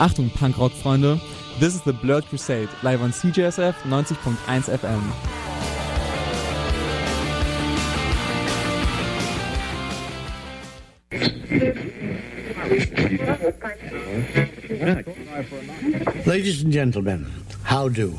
Achtung, Punkrock-Freunde. This is the Blurred Crusade, live on CJSF 90.1 FM. Ladies and gentlemen, how do?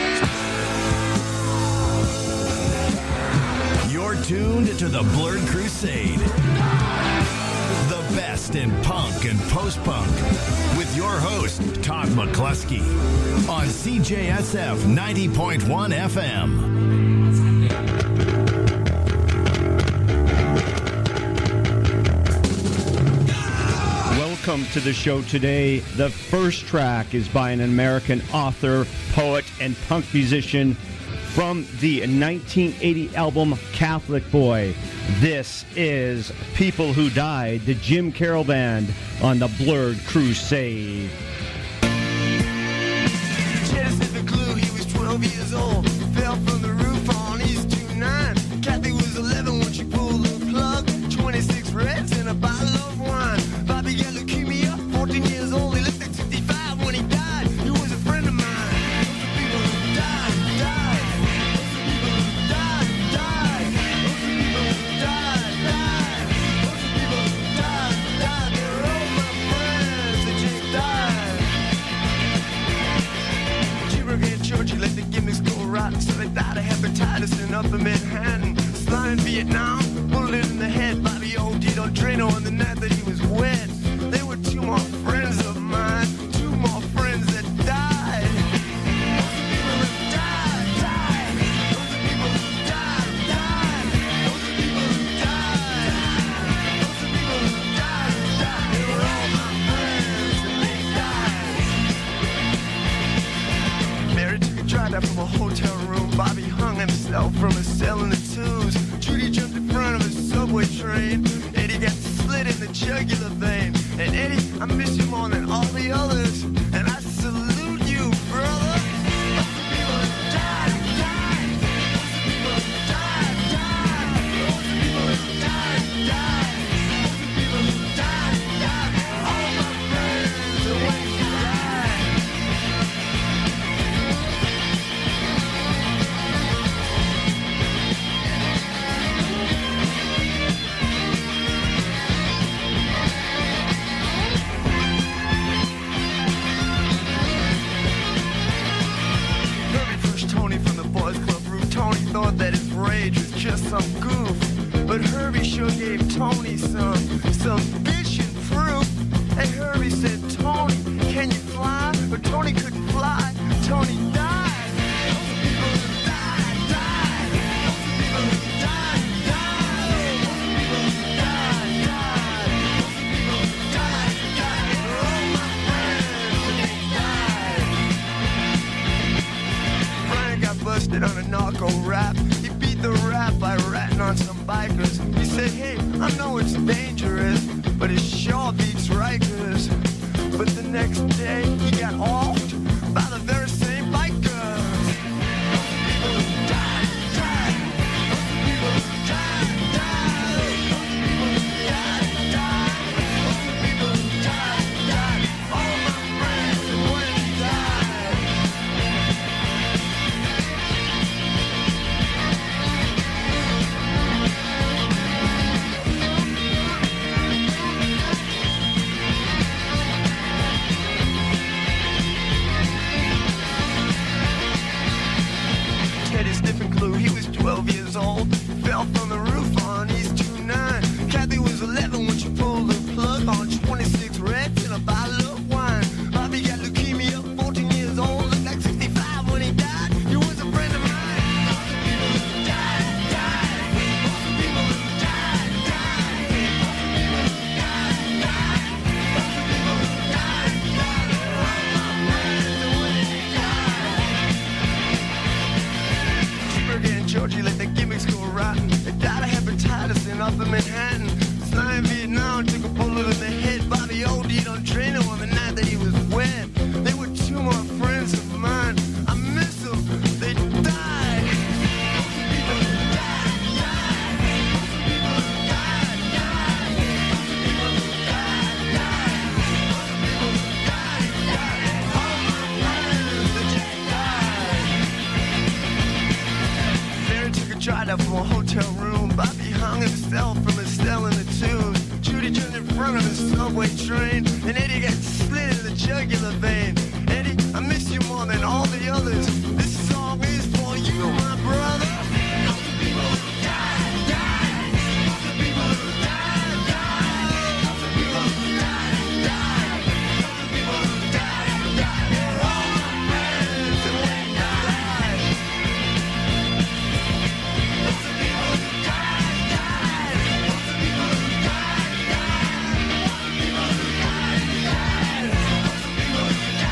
You're tuned to the Blurred Crusade. The best in punk and post-punk with your host, Todd McCluskey on CJSF 90.1 FM. Welcome to the show today. The first track is by an American author, poet, and punk musician from the 1980 album Catholic Boy. This is People Who Died, the Jim Carroll Band on the Blurred Crusade. Genesis the glue, he was 12 years old. Fell from the roof on East 29. Kathy was 11 when she pulled the plug. 26 reds and a bottle of wine. Bobby got leukemia, 14 years old. He looked at 65 when he died. He was a friend of mine. Those are people who died. They're all my friends that just died. Cherokee Church, he let the gimmicks go rotten, so they died of hepatitis in Upper Manhattan. Sly in Vietnam, bullet in the head. Bobby OD'd on Drano on the night that he was wet. They were two more friends of mine, two more friends that died. Those are people who died. Those are people who died. Those are people who died. Those are people who died. They were all my friends and they died. Mary took a drive out from a hotel room. Bobby hung himself from a cell in the twos. Judy jumped in front of a subway train. Eddie got slit in the jugular vein. And Eddie, I miss you more than all the others. And I salute you, brother. Those are people who died. Those are people who died. Those are people who died. Those are people who died. All my friends are when you died. Herbie pushed Tony from the boys club roof. Tony thought that his rage was just some goof, but Herbie sure gave Tony some bitch and proof. And Herbie said, Tony, can you fly? But Tony couldn't fly. Tony died. Those are people who died. Those are people who died. Those are people who died. Those are people who died. They're all my friends and they died. Brian got busted on a narco rap. He beat the rap by ratting on some bikers. He said, hey, I know it's dangerous, but it sure beats Rikers. But the next day, he got offed by the very same bikers. Those are people who died. Those are people who died. Those are people who died. Those are people who died. All my friends and when he died. out from a hotel room. Bobby hung himself from a cell in the tube. Judy turned in front of the subway train, and Eddie got slit in the jugular vein. Eddie, I miss you more than all the others. This song is for you, my brother. All the people who died, died. All the people who died, died. All the people who died, died. All the people who died, died. They're all my friends, and we died. All the people who died, died. All the people who died, died. All the people who died, died. All the people who died.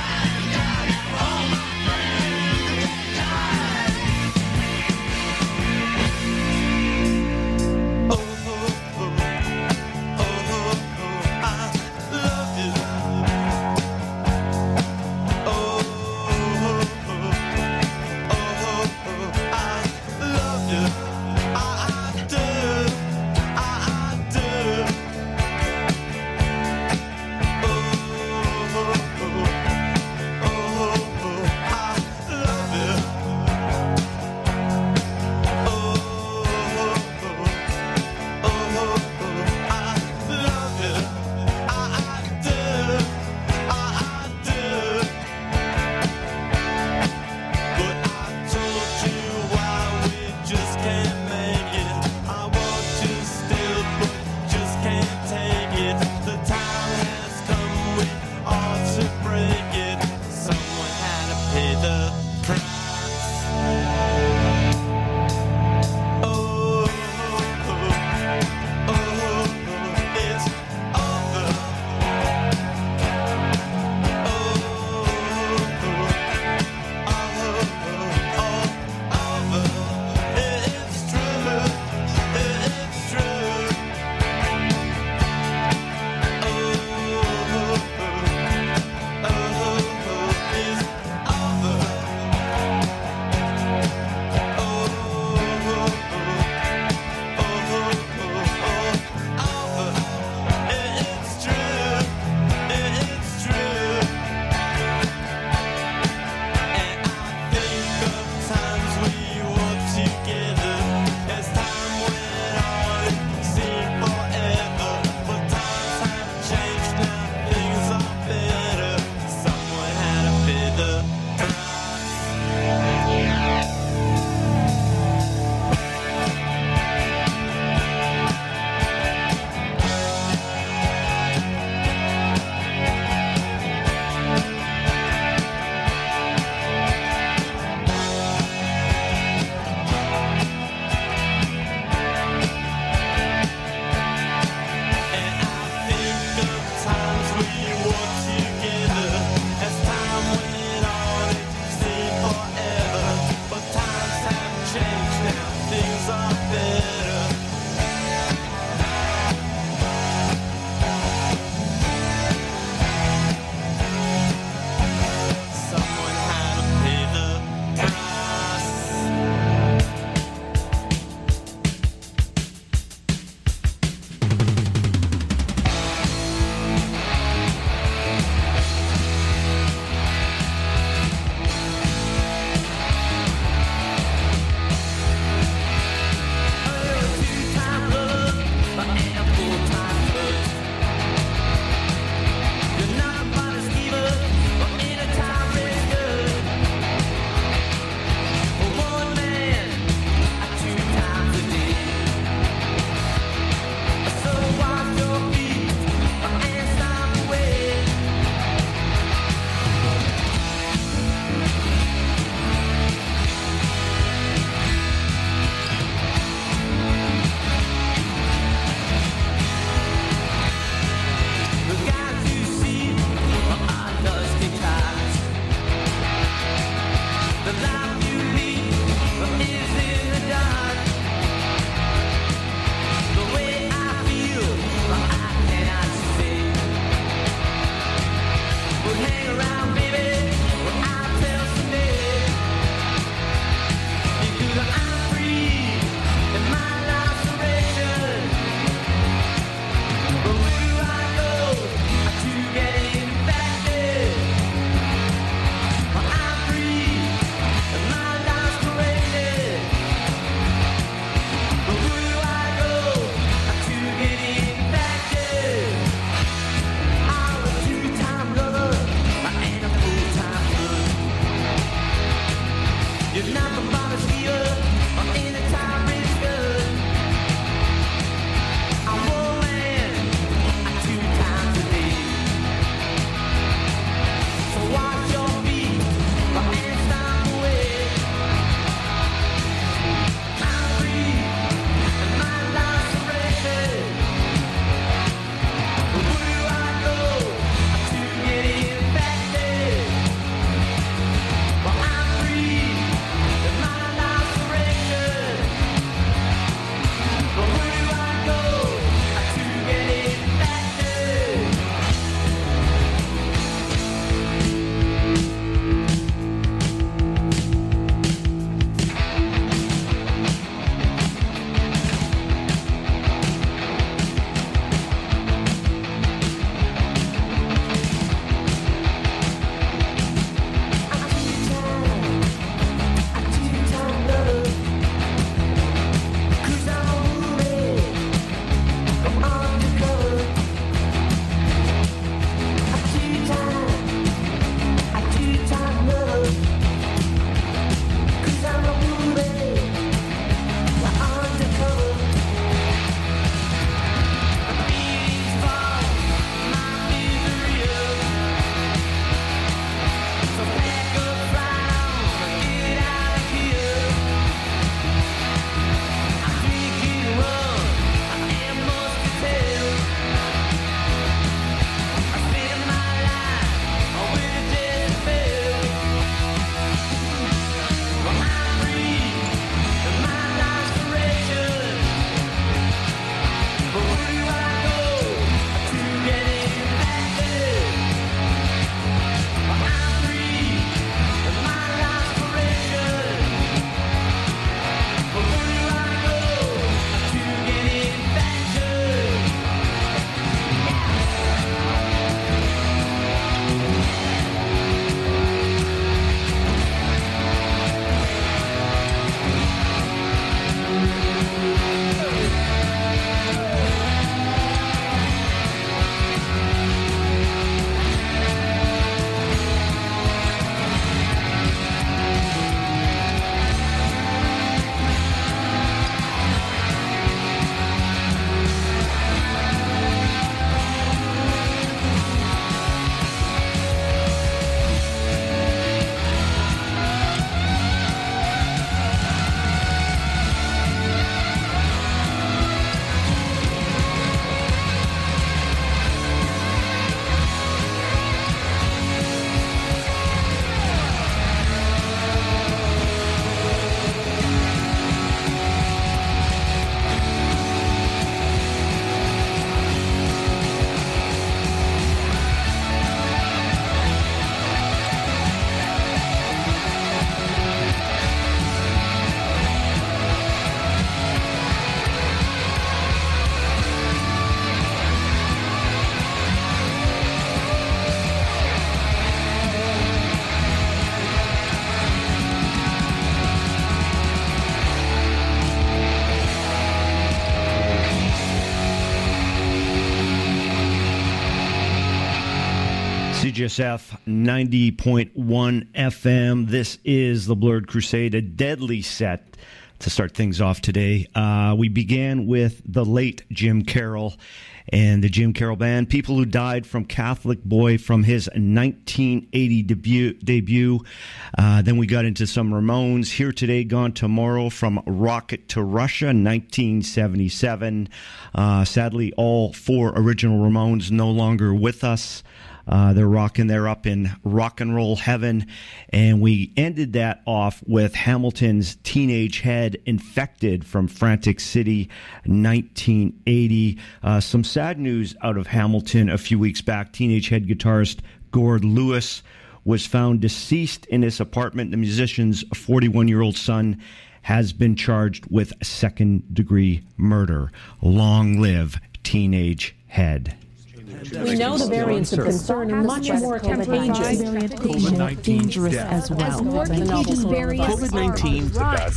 CJSF 90.1 FM. This is the Blurred Crusade, a deadly set to start things off today. We began with the late Jim Carroll and the Jim Carroll Band, People Who Died from Catholic Boy from his 1980 debut. Then we got into some Ramones, Here Today, Gone Tomorrow from Rocket to Russia, 1977. Sadly, all four original Ramones no longer with us. They're up in rock and roll heaven. And we ended that off with Hamilton's Teenage Head, Infected from Frantic City, 1980. Some sad news out of Hamilton a few weeks back. Teenage Head guitarist Gord Lewis was found deceased in his apartment. The musician's 41-year-old son has been charged with second-degree murder. Long live Teenage Head. We know the variants of concern are much more contagious, dangerous as well. As more contagious variants COVID-19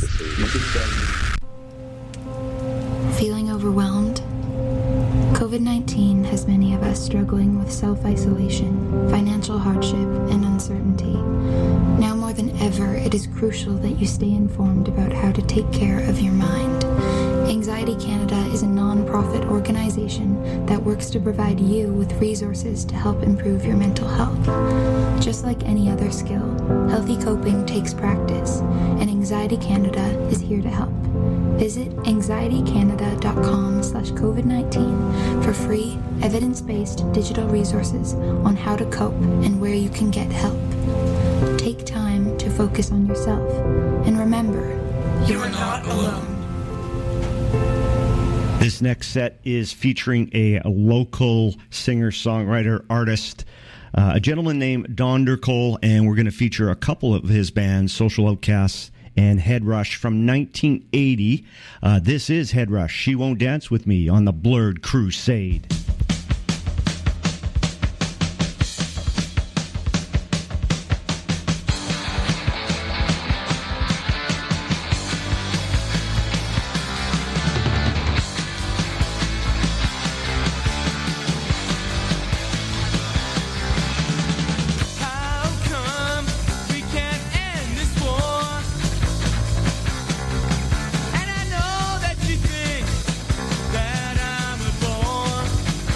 Feeling overwhelmed? COVID-19 has many of us struggling with self-isolation, financial hardship, and uncertainty. Now more than ever, it is crucial that you stay informed about how to take care of your mind. Anxiety Canada is a non-profit organization that works to provide you with resources to help improve your mental health. Just like any other skill, healthy coping takes practice, and Anxiety Canada is here to help. Visit anxietycanada.com/COVID-19 for free, evidence-based digital resources on how to cope and where you can get help. Take time to focus on yourself, and remember, you are not alone. This next set is featuring a local singer-songwriter artist, a gentleman named Don Dercole, and we're going to feature a couple of his bands, Social Outcasts and Head Rush from 1980. This is Head Rush, She Won't Dance With Me on the Blurred Crusade. And I know that you think that I'm a bore.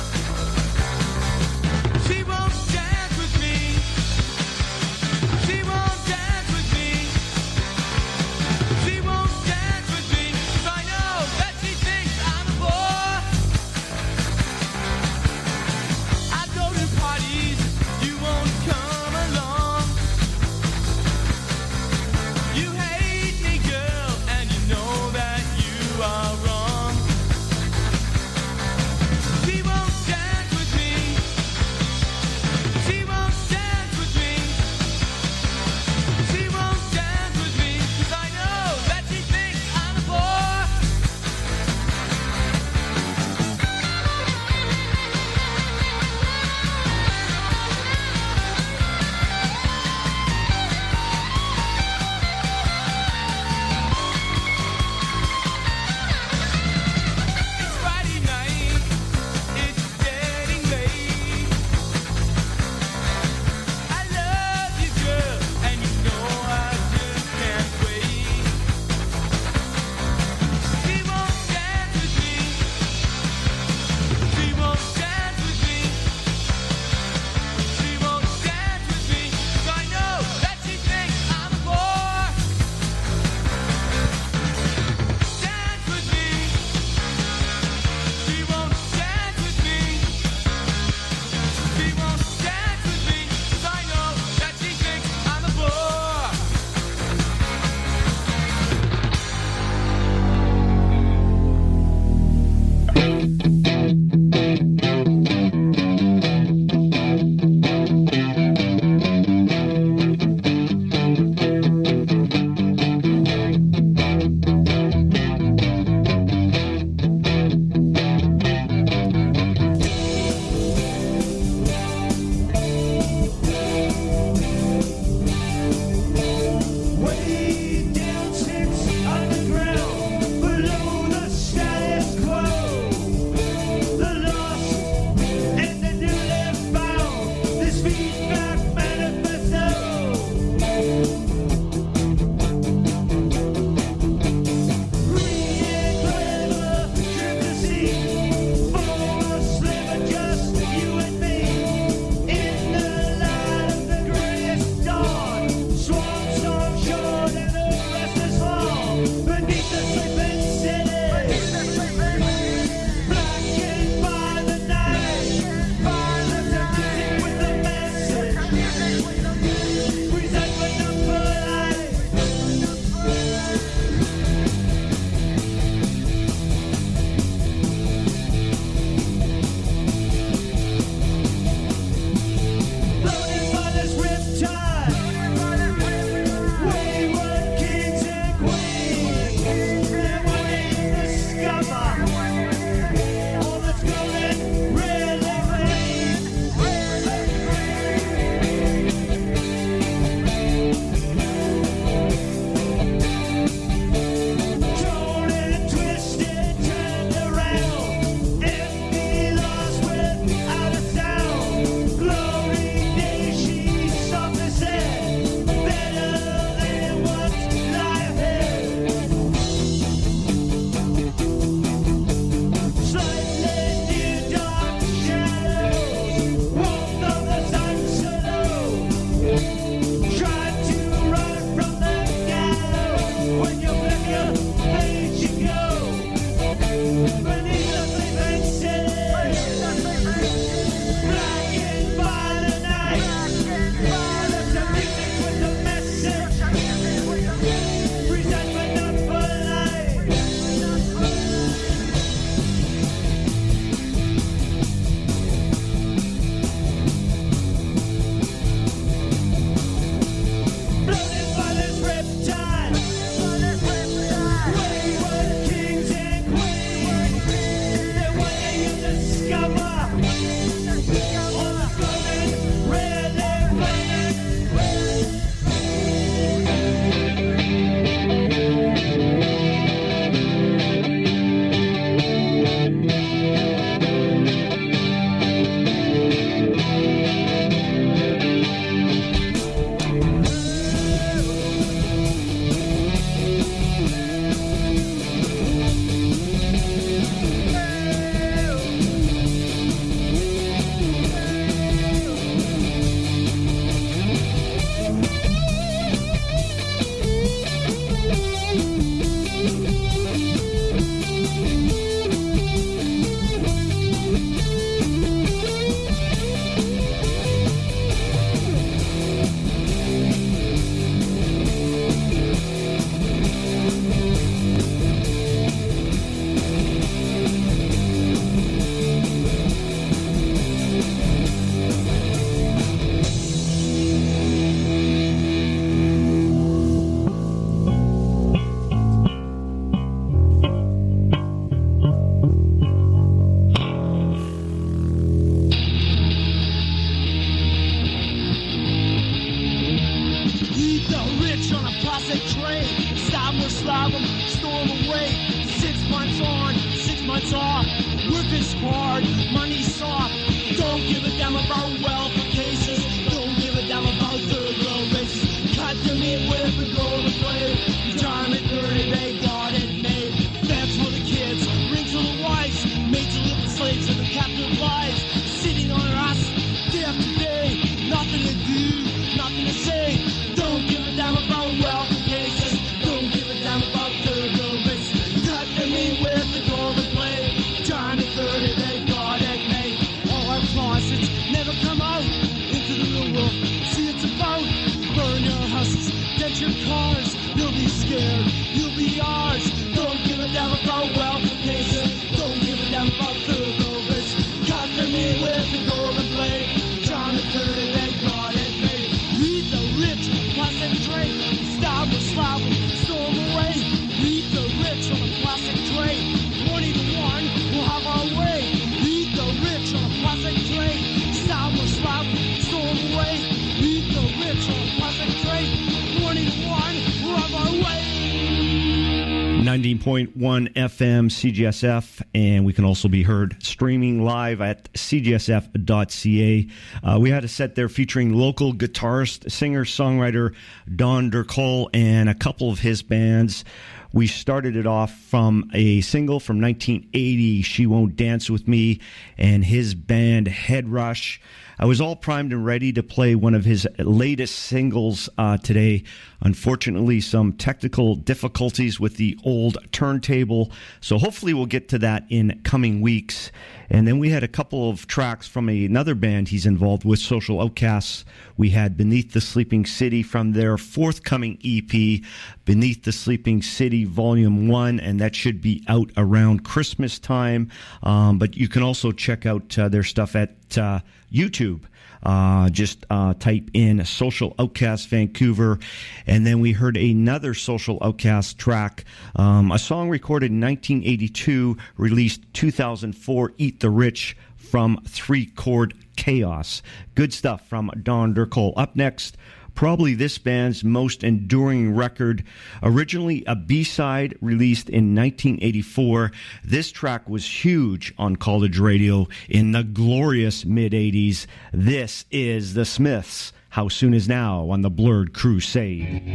rich on a plastic tray. Stop or slab them, store them away. 6 months on, 6 months off. Work is hard, money's soft. Don't give a damn about welfare cases. Don't give a damn about third world races. Cut the meat with a golden blade. Retirement 30, they got it made. That's for the kids, rings for the wives. Made to live the slaves of the captive lives. Sitting on our ass day after day. Nothing to do, nothing to say. Don't give a damn about welfare cases. Don't give a damn about third world races. Cut the meat with the golden blade. Retirement 30, they got it made. All our closets never come out into the real world. See, it's about burn your houses, dent your cars. You'll be scared, you'll be ours. Don't give a damn about welfare cases. Don't give a damn about third world races. Cut the meat with the golden blade. John the 30, they got it made. Read the rich, plastic tray. Stop or slap them, store them away. Read the rich on a plastic tray. 20 to 1, we'll have our way. Read the rich on a plastic tray. Stop or slap them, store them away. Read the rich on a plastic tray. 20 to 1, we'll have our way. 90.1 FM CGSF, and we can also be heard streaming live at cgsf.ca. We had a set there featuring local guitarist, singer, songwriter Don Durkol and a couple of his bands. We started it off from a single from 1980, She Won't Dance With Me, and his band Head Rush. I was all primed and ready to play one of his latest singles today. Unfortunately, some technical difficulties with the old turntable, so hopefully we'll get to that in coming weeks. And then we had a couple of tracks from another band he's involved with, Social Outcasts. We had Beneath the Sleeping City from their forthcoming EP, Beneath the Sleeping City Volume 1, and that should be out around Christmas time. But you can also check out their stuff at YouTube. Just type in Social Outcast Vancouver. And then we heard another Social Outcast track, a song recorded in 1982, released 2004, Eat the Rich, from 3 Chord Chaos. Good stuff from Don Durkol. Up next, probably this band's most enduring record. Originally a B-side released in 1984, this track was huge on college radio in the glorious mid-'80s. This is The Smiths. How Soon Is Now on the Blurred Crusade.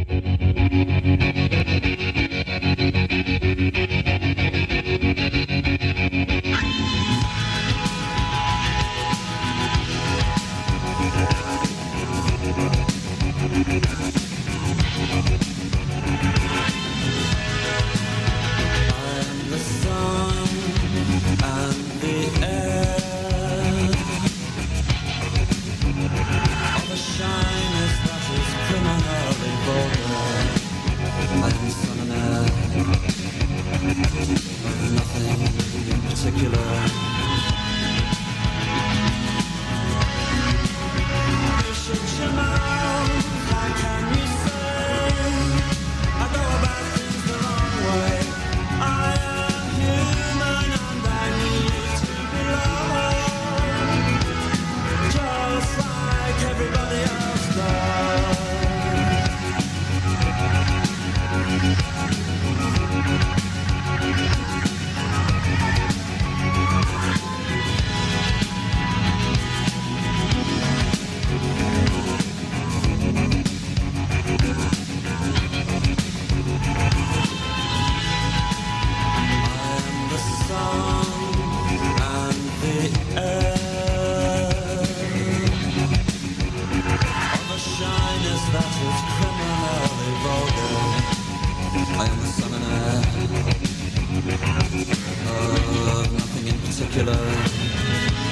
Nothing in particular.